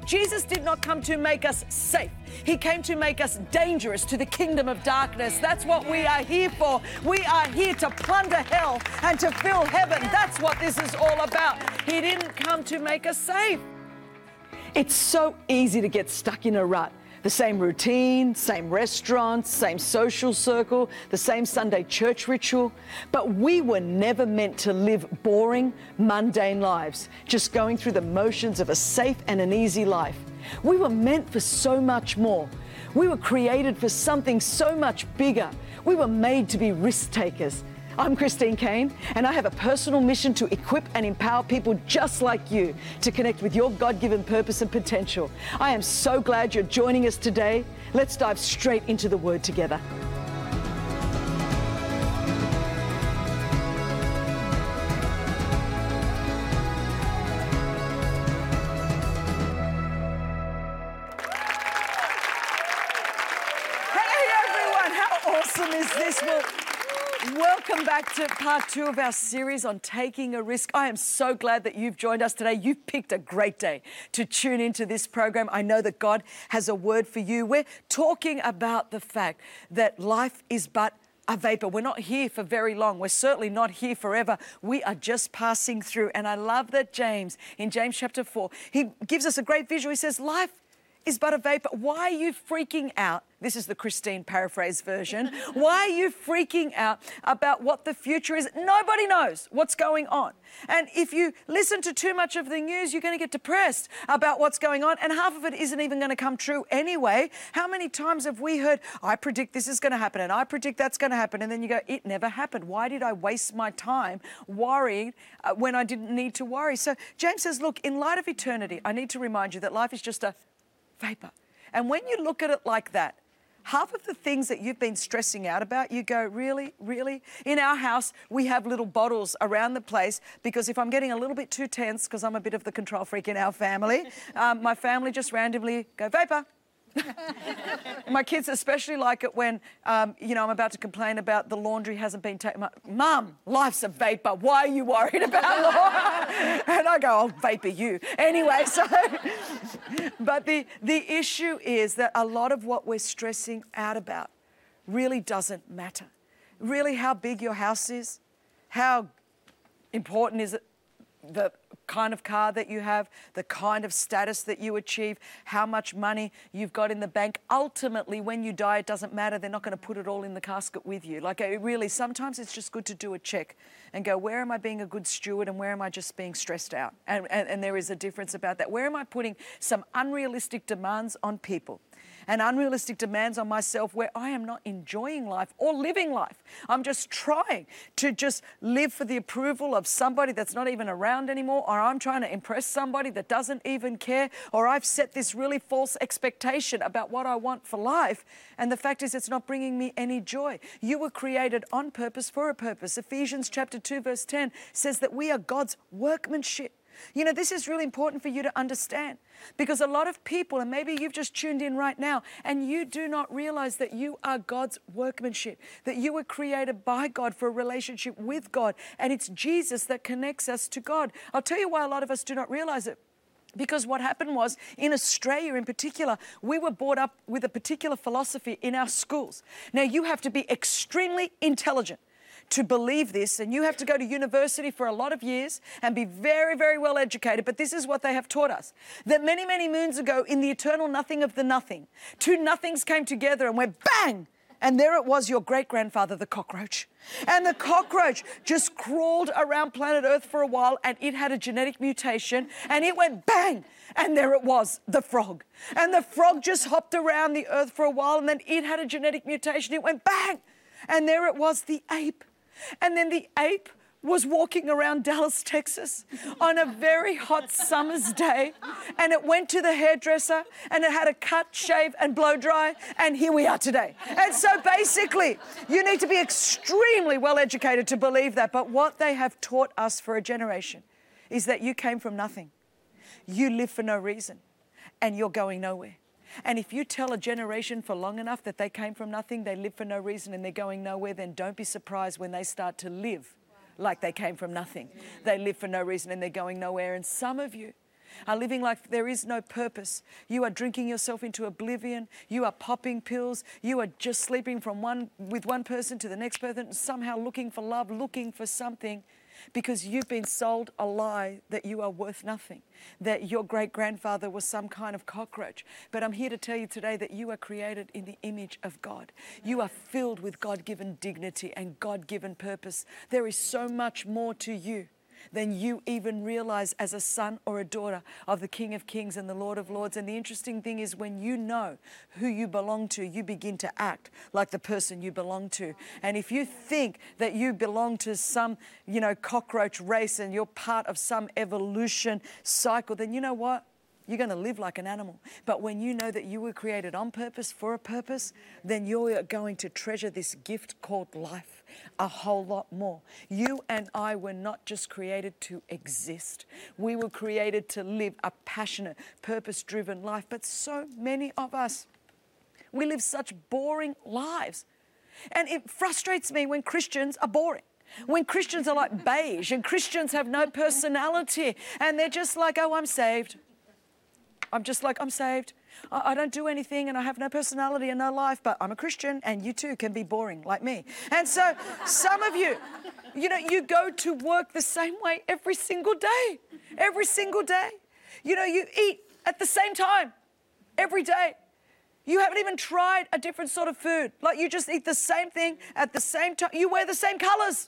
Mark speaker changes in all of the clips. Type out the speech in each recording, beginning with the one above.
Speaker 1: Jesus did not come to make us safe. He came to make us dangerous to the kingdom of darkness. That's what we are here for. We are here to plunder hell and to fill heaven. That's what this is all about. He didn't come to make us safe. It's so easy to get stuck in a rut. The same routine, same restaurants, same social circle, the same Sunday church ritual. But we were never meant to live boring, mundane lives, just going through the motions of a safe and an easy life. We were meant for so much more. We were created for something so much bigger. We were made to be risk takers. I'm Christine Caine, and I have a personal mission to equip and empower people just like you to connect with your God-given purpose and potential. I am so glad you're joining us today. Let's dive straight into the Word together. Hey everyone, how awesome is this? Welcome back to part 2 of our series on taking a risk. I am so glad that you've joined us today. You've picked a great day to tune into this program. I know that God has a word for you. We're talking about the fact that life is but a vapor. We're not here for very long. We're certainly not here forever. We are just passing through. And I love that James, in James chapter 4, he gives us a great visual. He says, life is but a vapor. Why are you freaking out? This is the Christine paraphrase version. Why are you freaking out about what the future is? Nobody knows what's going on. And if you listen to too much of the news, you're going to get depressed about what's going on. And half of it isn't even going to come true anyway. How many times have we heard, I predict this is going to happen and I predict that's going to happen. And then you go, it never happened. Why did I waste my time worrying when I didn't need to worry? So James says, look, in light of eternity, I need to remind you that life is just a vapor. And when you look at it like that, half of the things that you've been stressing out about, you go, really, really? In our house, we have little bottles around the place because if I'm getting a little bit too tense, because I'm a bit of the control freak in our family, my family just randomly go, vapor. My kids especially like it when, I'm about to complain about the laundry hasn't been taken. Mum, life's a vapor. Why are you worried about Laura? And I go, I'll vapor you. Anyway, but the issue is that a lot of what we're stressing out about really doesn't matter. Really how big your house is, how important is it, the kind of car that you have, the kind of status that you achieve, how much money you've got in the bank. Ultimately, when you die, it doesn't matter. They're not going to put it all in the casket with you. Sometimes it's just good to do a check and go, where am I being a good steward and where am I just being stressed out? And there is a difference about that. Where am I putting some unrealistic demands on people and unrealistic demands on myself where I am not enjoying life or living life? I'm just trying to just live for the approval of somebody that's not even around anymore, or I'm trying to impress somebody that doesn't even care, or I've set this really false expectation about what I want for life, and the fact is it's not bringing me any joy. You were created on purpose for a purpose. Ephesians chapter 2 verse 10 says that we are God's workmanship. You know, this is really important for you to understand because a lot of people, and maybe you've just tuned in right now, and you do not realize that you are God's workmanship, that you were created by God for a relationship with God, and it's Jesus that connects us to God. I'll tell you why a lot of us do not realize it. Because what happened was, in Australia in particular, we were brought up with a particular philosophy in our schools. Now, you have to be extremely intelligent to believe this, and you have to go to university for a lot of years and be very, very well educated. But this is what they have taught us, that many, many moons ago, in the eternal nothing of the nothing, two nothings came together and went bang, and there it was, your great-grandfather, the cockroach. And the cockroach just crawled around planet Earth for a while, and it had a genetic mutation, and it went bang, and there it was, the frog. And the frog just hopped around the Earth for a while, and then it had a genetic mutation, it went bang, and there it was, the ape. And then the ape was walking around Dallas, Texas on a very hot summer's day, and it went to the hairdresser and it had a cut, shave and blow dry, and here we are today. And so basically, you need to be extremely well educated to believe that. But what they have taught us for a generation is that you came from nothing. You live for no reason and you're going nowhere. And if you tell a generation for long enough that they came from nothing, they live for no reason and they're going nowhere, then don't be surprised when they start to live like they came from nothing. They live for no reason and they're going nowhere. And some of you are living like there is no purpose. You are drinking yourself into oblivion. You are popping pills. You are just sleeping with one person to the next person, somehow looking for love, looking for something, because you've been sold a lie that you are worth nothing, that your great-grandfather was some kind of cockroach. But I'm here to tell you today that you are created in the image of God. You are filled with God-given dignity and God-given purpose. There is so much more to you than you even realize as a son or a daughter of the King of Kings and the Lord of Lords. And the interesting thing is, when you know who you belong to, you begin to act like the person you belong to. And if you think that you belong to some, cockroach race and you're part of some evolution cycle, then you know what? You're going to live like an animal. But when you know that you were created on purpose, for a purpose, then you're going to treasure this gift called life a whole lot more. You and I were not just created to exist. We were created to live a passionate, purpose-driven life. But so many of us, we live such boring lives. And it frustrates me when Christians are boring. When Christians are like beige and Christians have no personality and they're just like, oh, I'm saved. I'm saved. I don't do anything and I have no personality and no life, but I'm a Christian, and you too can be boring like me. And so some of you, you go to work the same way every single day. Every single day. You eat at the same time every day. You haven't even tried a different sort of food. Like, you just eat the same thing at the same time. You wear the same colors.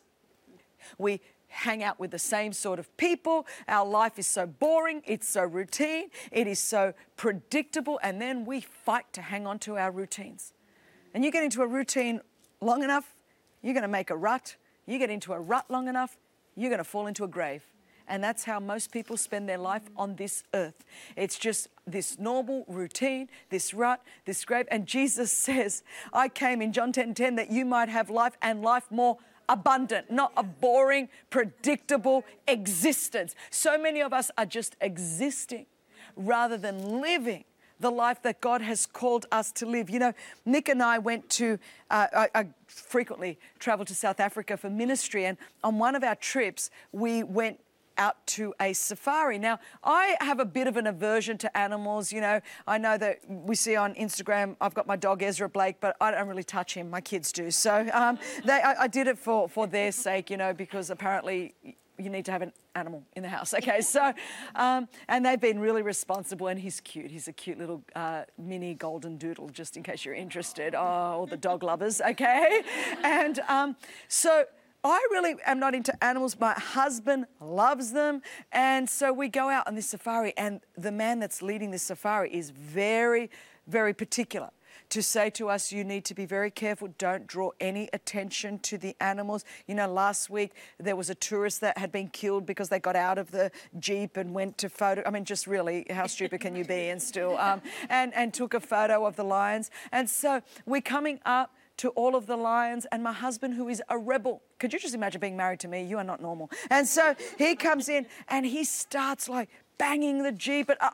Speaker 1: We hang out with the same sort of people. Our life is so boring. It's so routine. It is so predictable. And then we fight to hang on to our routines. And you get into a routine long enough, you're going to make a rut. You get into a rut long enough, you're going to fall into a grave. And that's how most people spend their life on this earth. It's just this normal routine, this rut, this grave. And Jesus says, I came in John 10:10 that you might have life and life more abundant, not a boring, predictable existence. So many of us are just existing rather than living the life that God has called us to live. Nick and I went to, I frequently travel to South Africa for ministry, and on one of our trips, we went out to a safari. Now, I have a bit of an aversion to animals. I know that we see on Instagram, I've got my dog Ezra Blake, but I don't really touch him. My kids do. So I did it for their sake, because apparently you need to have an animal in the house. Okay, so, and they've been really responsible, and he's cute. He's a cute little mini golden doodle, just in case you're interested. Oh, all the dog lovers, okay? And so I really am not into animals. My husband loves them. And so we go out on this safari, and the man that's leading this safari is very, very particular to say to us, you need to be very careful. Don't draw any attention to the animals. Last week there was a tourist that had been killed because they got out of the Jeep and went to photo. I mean, just really, how stupid can you be? And still, and took a photo of the lions. And so we're coming up to all of the lions, and my husband, who is a rebel. Could you just imagine being married to me? You are not normal. And so he comes in and he starts like banging the Jeep. But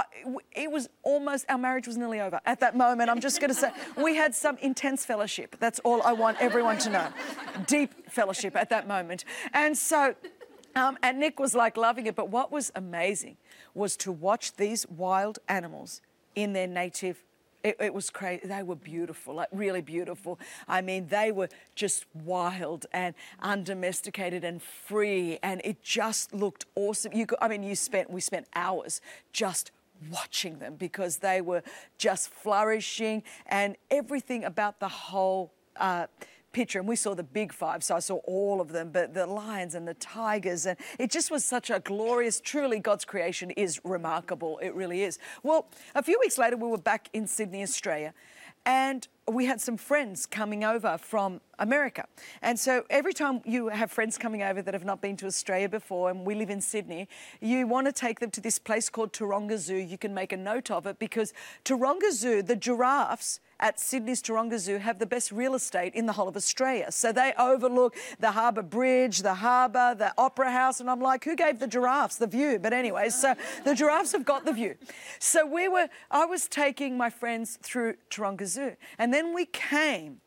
Speaker 1: it was almost, our marriage was nearly over at that moment. I'm just going to say, we had some intense fellowship. That's all I want everyone to know. Deep fellowship at that moment. And so, and Nick was like loving it. But what was amazing was to watch these wild animals in their native. It was crazy. They were beautiful, like really beautiful. I mean, they were just wild and undomesticated and free, and it just looked awesome. We spent hours just watching them because they were just flourishing, and everything about the whole picture. And we saw the big five, so I saw all of them, but the lions and the tigers, and it just was such a glorious, truly God's creation is remarkable. It really is. Well, a few weeks later, we were back in Sydney, Australia, and we had some friends coming over from America. And so every time you have friends coming over that have not been to Australia before, and we live in Sydney, you want to take them to this place called Taronga Zoo. You can make a note of it because Taronga Zoo, the giraffes at Sydney's Taronga Zoo have the best real estate in the whole of Australia. So they overlook the Harbour Bridge, the harbour, the Opera House, and I'm like, who gave the giraffes the view? But anyway, so the giraffes have got the view. So I was taking my friends through Taronga Zoo, and then we came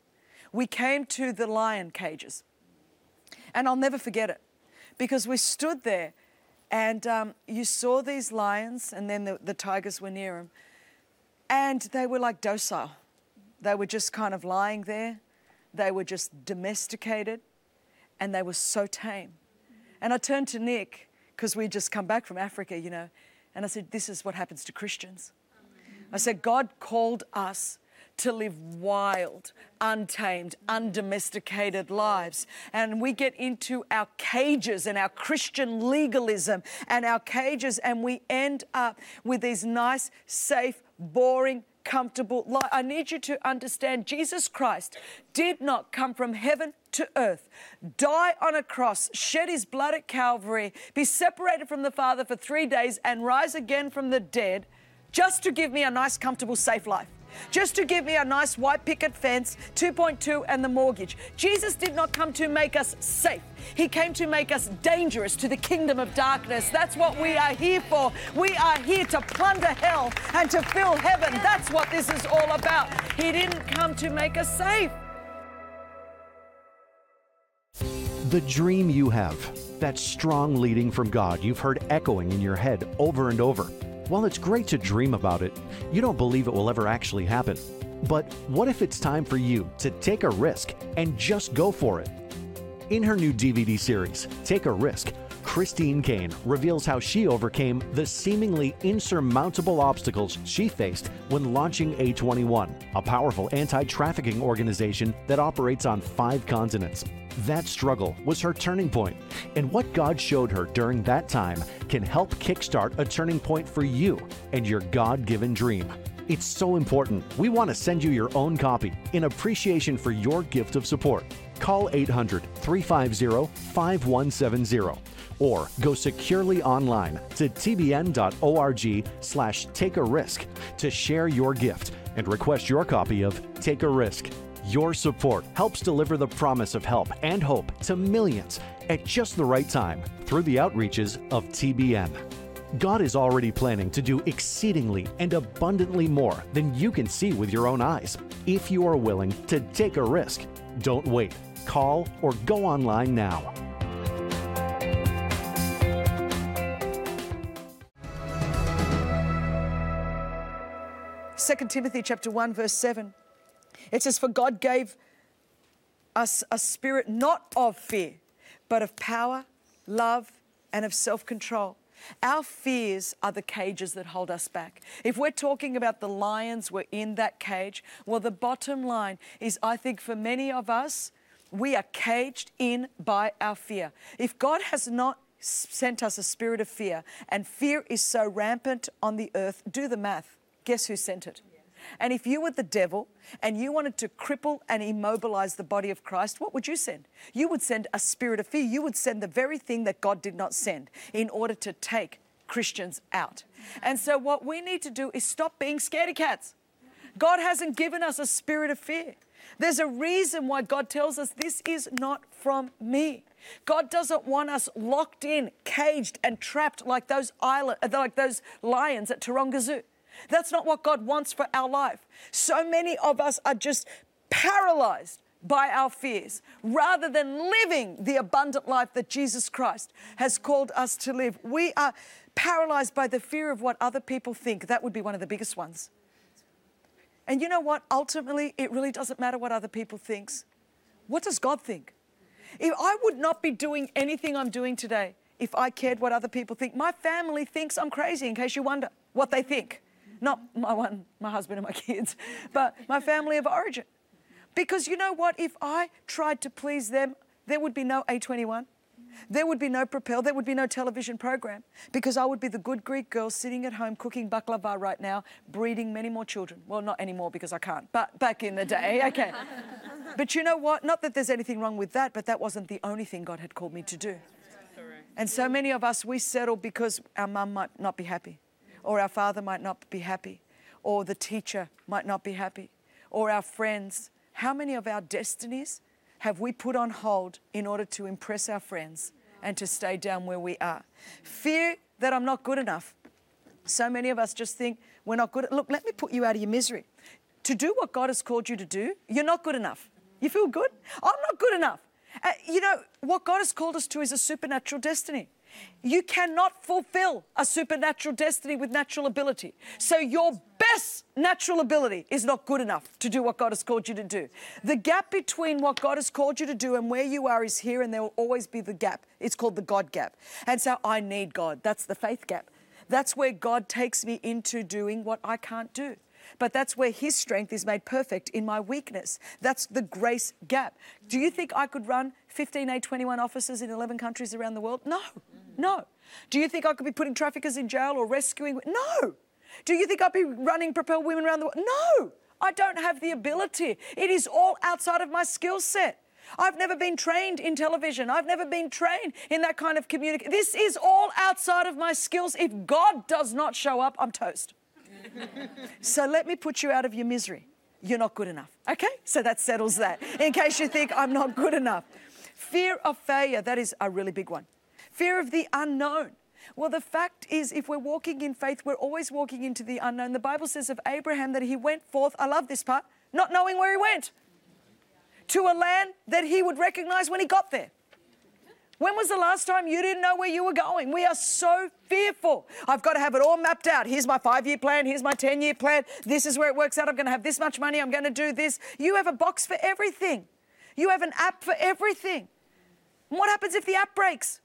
Speaker 1: to the lion cages. And I'll never forget it because we stood there And you saw these lions, and then the tigers were near them. And they were like docile. They were just kind of lying there. They were just domesticated, and they were so tame. And I turned to Nick, because we'd just come back from Africa, you know, and I said, this is what happens to Christians. I said, God called us to live wild, untamed, undomesticated lives. And we get into our cages and our Christian legalism and our cages, and we end up with these nice, safe, boring, comfortable life. I need you to understand, Jesus Christ did not come from heaven to earth, die on a cross, shed his blood at Calvary, be separated from the Father for 3 days, and rise again from the dead just to give me a nice, comfortable, safe life. Just to give me a nice white picket fence, 2.2 and the mortgage. Jesus did not come to make us safe. He came to make us dangerous to the kingdom of darkness. That's what we are here for. We are here to plunder hell and to fill heaven. That's what this is all about. He didn't come to make us safe.
Speaker 2: The dream you have, that strong leading from God you've heard echoing in your head over and over. While it's great to dream about it, you don't believe it will ever actually happen. But what if it's time for you to take a risk and just go for it? In her new DVD series, Take a Risk, Christine Caine reveals how she overcame the seemingly insurmountable obstacles she faced when launching A21, a powerful anti-trafficking organization that operates on 5 continents. That struggle was her turning point, and what God showed her during that time can help kickstart a turning point for you and your God-given dream. It's so important. We want to send you your own copy in appreciation for your gift of support. Call 800-350-5170 or go securely online to tbn.org/takearisk to share your gift and request your copy of Take a Risk. Your support helps deliver the promise of help and hope to millions at just the right time through the outreaches of TBN. God is already planning to do exceedingly and abundantly more than you can see with your own eyes if you are willing to take a risk. Don't wait. Call or go online now.
Speaker 1: Second Timothy chapter 1, verse 7. It says, for God gave us a spirit not of fear, but of power, love, and of self-control. Our fears are the cages that hold us back. If we're talking about the lions were in that cage, well, the bottom line is, I think for many of us, we are caged in by our fear. If God has not sent us a spirit of fear, and fear is so rampant on the earth, do the math. Guess who sent it? And if you were the devil and you wanted to cripple and immobilize the body of Christ, what would you send? You would send a spirit of fear. You would send the very thing that God did not send in order to take Christians out. And so what we need to do is stop being scaredy cats. God hasn't given us a spirit of fear. There's a reason why God tells us this is not from me. God doesn't want us locked in, caged and trapped like those lions at Taronga Zoo. That's not what God wants for our life. So many of us are just paralyzed by our fears rather than living the abundant life that Jesus Christ has called us to live. We are paralyzed by the fear of what other people think. That would be one of the biggest ones. And you know what? Ultimately, it really doesn't matter what other people think. What does God think? If I would not be doing anything I'm doing today if I cared what other people think. My family thinks I'm crazy, in case you wonder what they think. Not my husband and my kids, but my family of origin. Because you know what? If I tried to please them, there would be no A21. There would be no Propel. There would be no television program, because I would be the good Greek girl sitting at home cooking baklava right now, breeding many more children. Well, not anymore because I can't, but back in the day, okay. But you know what? Not that there's anything wrong with that, but that wasn't the only thing God had called me to do. And so many of us, we settle because our mum might not be happy, or our father might not be happy, or the teacher might not be happy, or our friends. How many of our destinies have we put on hold in order to impress our friends and to stay down where we are? Fear that I'm not good enough. So many of us just think we're not good. Look, let me put you out of your misery. To do what God has called you to do, you're not good enough. You feel good? I'm not good enough. You know, what God has called us to is a supernatural destiny. You cannot fulfill a supernatural destiny with natural ability. So your best natural ability is not good enough to do what God has called you to do. The gap between what God has called you to do and where you are is here, and there will always be the gap. It's called the God gap. And so I need God. That's the faith gap. That's where God takes me into doing what I can't do. But that's where His strength is made perfect in my weakness. That's the grace gap. Do you think I could run 15 A21 offices in 11 countries around the world? No, no. Do you think I could be putting traffickers in jail or rescuing? No. Do you think I'd be running Propel Women around the world? No, I don't have the ability. It is all outside of my skill set. I've never been trained in television. I've never been trained in that kind of communication. This is all outside of my skills. If God does not show up, I'm toast. So let me put you out of your misery. You're not good enough. Okay? So that settles that. In case you think I'm not good enough. Fear of failure, that is a really big one. Fear of the unknown. Well, the fact is, if we're walking in faith, we're always walking into the unknown. The Bible says of Abraham that he went forth, I love this part, not knowing where he went, to a land that he would recognize when he got there. When was the last time you didn't know where you were going? We are so fearful. I've got to have it all mapped out. Here's my 5-year plan. Here's my 10-year plan. This is where it works out. I'm going to have this much money. I'm going to do this. You have a box for everything. You have an app for everything. And what happens if the app breaks?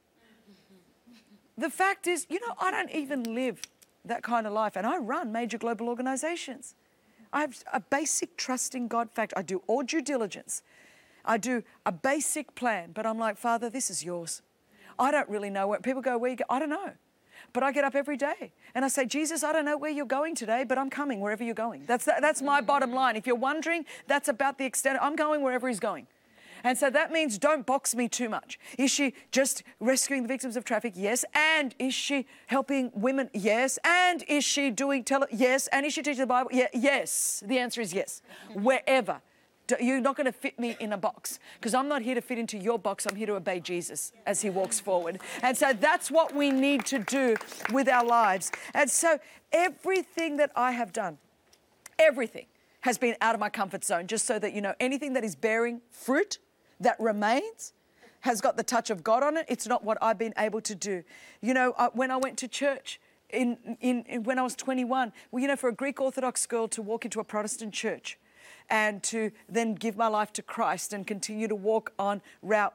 Speaker 1: The fact is, I don't even live that kind of life, and I run major global organizations. I have a basic trust in God fact. I do all due diligence. I do a basic plan, but I'm like, Father, this is yours. I don't really know where people go, where you go. I don't know. But I get up every day and I say, Jesus, I don't know where you're going today, but I'm coming wherever you're going. That's my bottom line. If you're wondering, that's about the extent. I'm going wherever He's going. And so that means don't box me too much. Is she just rescuing the victims of traffic? Yes. And is she helping women? Yes. And is she doing Yes. And is she teaching the Bible? Yeah. Yes. The answer is yes. Wherever. You're not going to fit me in a box, because I'm not here to fit into your box. I'm here to obey Jesus as He walks forward. And so that's what we need to do with our lives. And so everything that I have done, everything has been out of my comfort zone, just so that you know, anything that is bearing fruit that remains has got the touch of God on it. It's not what I've been able to do. When I went to church when I was 21, for a Greek Orthodox girl to walk into a Protestant church and to then give my life to Christ and continue to walk on route,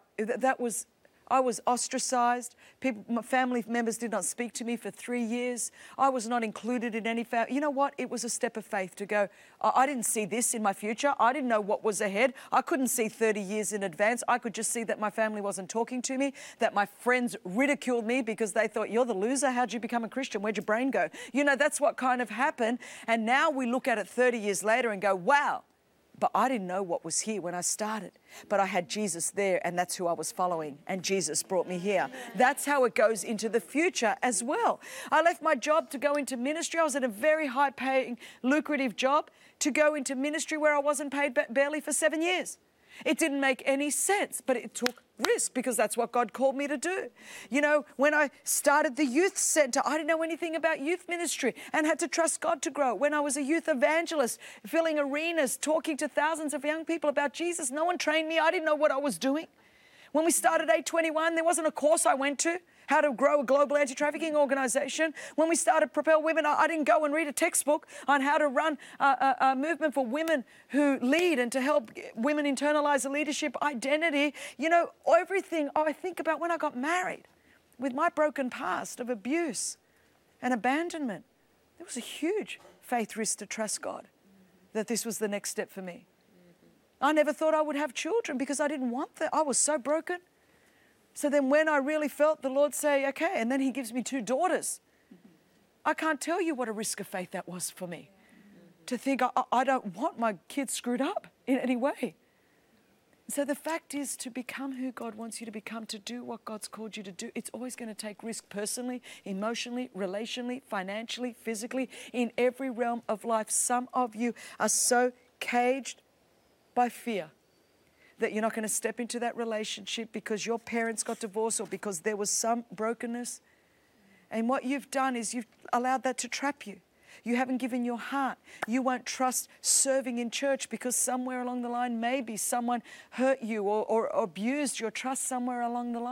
Speaker 1: I was ostracized. My family members did not speak to me for 3 years. I was not included in any family. You know what? It was a step of faith to go, I didn't see this in my future. I didn't know what was ahead. I couldn't see 30 years in advance. I could just see that my family wasn't talking to me, that my friends ridiculed me because they thought, you're the loser. How'd you become a Christian? Where'd your brain go? That's what kind of happened. And now we look at it 30 years later and go, wow. But I didn't know what was here when I started. But I had Jesus there, and that's who I was following. And Jesus brought me here. That's how it goes into the future as well. I left my job to go into ministry. I was at a very high-paying, lucrative job to go into ministry where I wasn't paid barely for 7 years. It didn't make any sense, but it took risk because that's what God called me to do. When I started the youth center, I didn't know anything about youth ministry and had to trust God to grow. When I was a youth evangelist, filling arenas, talking to thousands of young people about Jesus, no one trained me. I didn't know what I was doing. When we started A21, there wasn't a course I went to, how to grow a global anti-trafficking organization. When we started Propel Women, I didn't go and read a textbook on how to run a movement for women who lead and to help women internalize a leadership identity. Everything I think about when I got married with my broken past of abuse and abandonment, there was a huge faith risk to trust God that this was the next step for me. I never thought I would have children because I didn't want that. I was so broken. So then when I really felt the Lord say, okay, and then He gives me 2 daughters. I can't tell you what a risk of faith that was for me. To think I don't want my kids screwed up in any way. So the fact is, to become who God wants you to become, to do what God's called you to do, it's always going to take risk personally, emotionally, relationally, financially, physically, in every realm of life. Some of you are so caged by fear that you're not going to step into that relationship because your parents got divorced or because there was some brokenness. And what you've done is you've allowed that to trap you. You haven't given your heart. You won't trust serving in church because somewhere along the line, maybe someone hurt you or abused your trust somewhere along the line.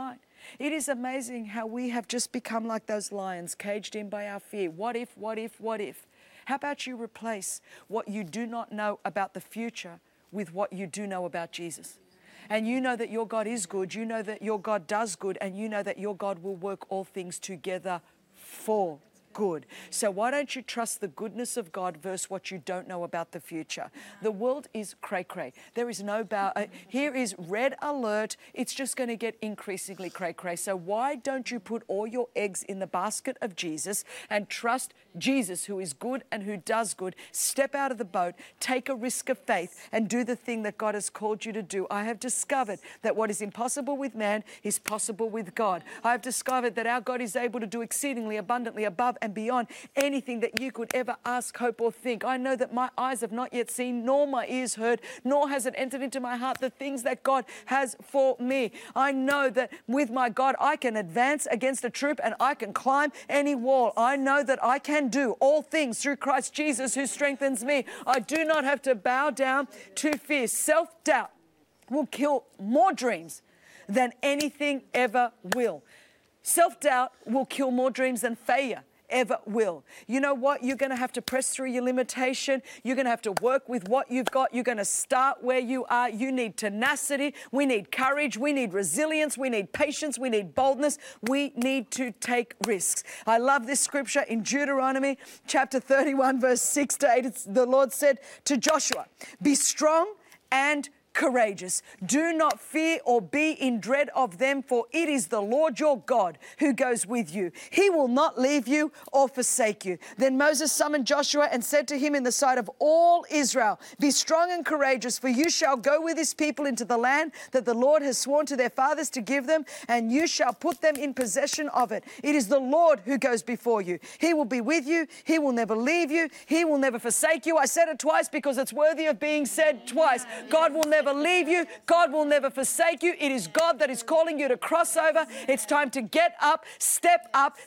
Speaker 1: It is amazing how we have just become like those lions caged in by our fear. What if, what if, what if? How about you replace what you do not know about the future with what you do know about Jesus? And you know that your God is good, you know that your God does good, and you know that your God will work all things together for good. So why don't you trust the goodness of God versus what you don't know about the future? The world is cray-cray. There is no here is red alert. It's just going to get increasingly cray-cray. So why don't you put all your eggs in the basket of Jesus and trust Jesus, who is good and who does good? Step out of the boat, take a risk of faith, and do the thing that God has called you to do. I have discovered that what is impossible with man is possible with God. I have discovered that our God is able to do exceedingly abundantly above and beyond anything that you could ever ask, hope, or think. I know that my eyes have not yet seen, nor my ears heard, nor has it entered into my heart the things that God has for me. I know that with my God, I can advance against a troop and I can climb any wall. I know that I can do all things through Christ Jesus who strengthens me. I do not have to bow down to fear. Self-doubt will kill more dreams than anything ever will. Self-doubt will kill more dreams than failure ever will. You know what? You're going to have to press through your limitation. You're going to have to work with what you've got. You're going to start where you are. You need tenacity. We need courage. We need resilience. We need patience. We need boldness. We need to take risks. I love this scripture in Deuteronomy chapter 31, verse 6 to 8. The Lord said to Joshua, "Be strong and courageous. Do not fear or be in dread of them, for it is the Lord your God who goes with you. He will not leave you or forsake you." Then Moses summoned Joshua and said to him in the sight of all Israel, "Be strong and courageous, for you shall go with this people into the land that the Lord has sworn to their fathers to give them, and you shall put them in possession of it. It is the Lord who goes before you. He will be with you. He will never leave you. He will never forsake you." I said it twice because it's worthy of being said twice. God will never leave you. God will never forsake you. It is God that is calling you to cross over. It's time to get up, step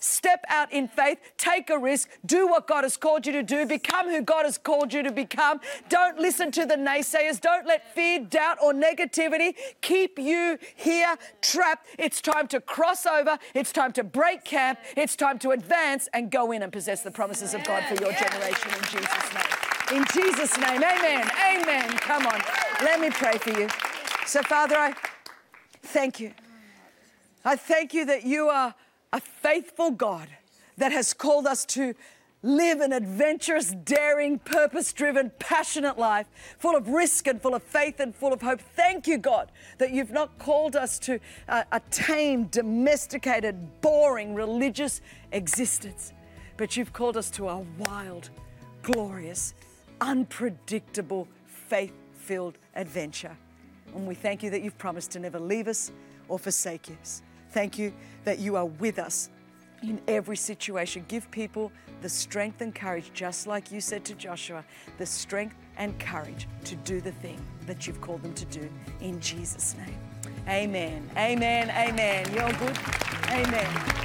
Speaker 1: out in faith, take a risk, do what God has called you to do, become who God has called you to become. Don't listen to the naysayers. Don't let fear, doubt, or negativity keep you here trapped. It's time to cross over. It's time to break camp. It's time to advance and go in and possess the promises of God for your generation in Jesus' name. In Jesus' name, amen, amen. Come on, let me pray for you. So, Father, I thank you. I thank you that you are a faithful God that has called us to live an adventurous, daring, purpose-driven, passionate life, full of risk and full of faith and full of hope. Thank you, God, that you've not called us to a tame, domesticated, boring, religious existence, but you've called us to a wild, glorious, unpredictable, faith-filled adventure. And we thank you that you've promised to never leave us or forsake us. Thank you that you are with us in every situation. Give people the strength and courage, just like you said to Joshua, the strength and courage to do the thing that you've called them to do, in Jesus' name. Amen, amen, amen. You're good? Amen.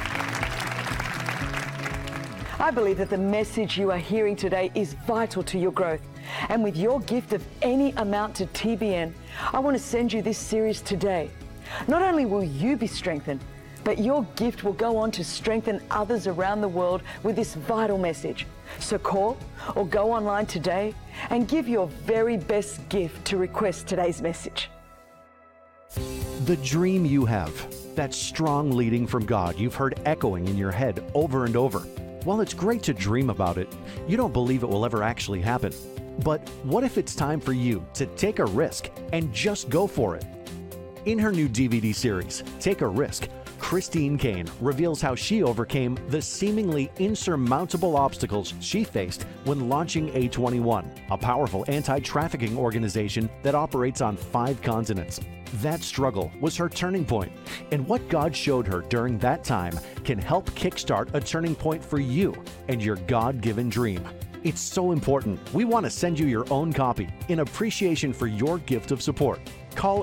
Speaker 1: I believe that the message you are hearing today is vital to your growth. And with your gift of any amount to TBN, I want to send you this series today. Not only will you be strengthened, but your gift will go on to strengthen others around the world with this vital message. So call or go online today and give your very best gift to request today's message.
Speaker 2: The dream you have, that strong leading from God you've heard echoing in your head over and over. While it's great to dream about it, you don't believe it will ever actually happen. But what if it's time for you to take a risk and just go for it? In her new DVD series, Take a Risk, Christine Caine reveals how she overcame the seemingly insurmountable obstacles she faced when launching A21, a powerful anti-trafficking organization that operates on 5 continents. That struggle was her turning point, and what God showed her during that time can help kickstart a turning point for you and your God-given dream. It's so important. We want to send you your own copy in appreciation for your gift of support. Call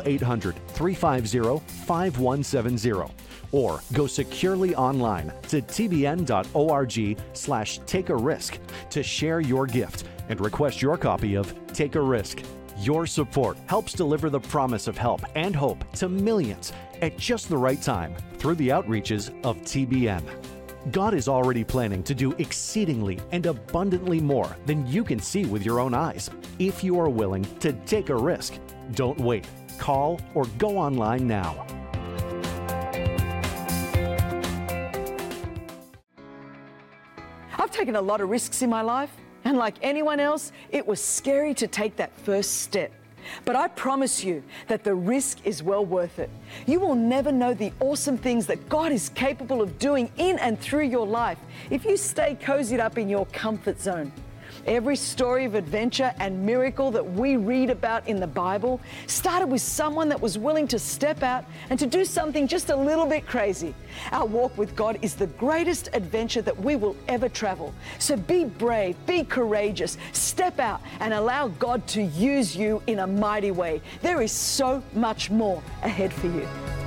Speaker 2: 800-350-5170 or go securely online to tbn.org/takearisk to share your gift and request your copy of Take a Risk. Your support helps deliver the promise of help and hope to millions at just the right time through the outreaches of TBN. God is already planning to do exceedingly and abundantly more than you can see with your own eyes if you are willing to take a risk. Don't wait. Call or go online now.
Speaker 1: I've taken a lot of risks in my life, and like anyone else, it was scary to take that first step. But I promise you that the risk is well worth it. You will never know the awesome things that God is capable of doing in and through your life if you stay cozied up in your comfort zone. Every story of adventure and miracle that we read about in the Bible started with someone that was willing to step out and to do something just a little bit crazy. Our walk with God is the greatest adventure that we will ever travel. So be brave, be courageous, step out and allow God to use you in a mighty way. There is so much more ahead for you.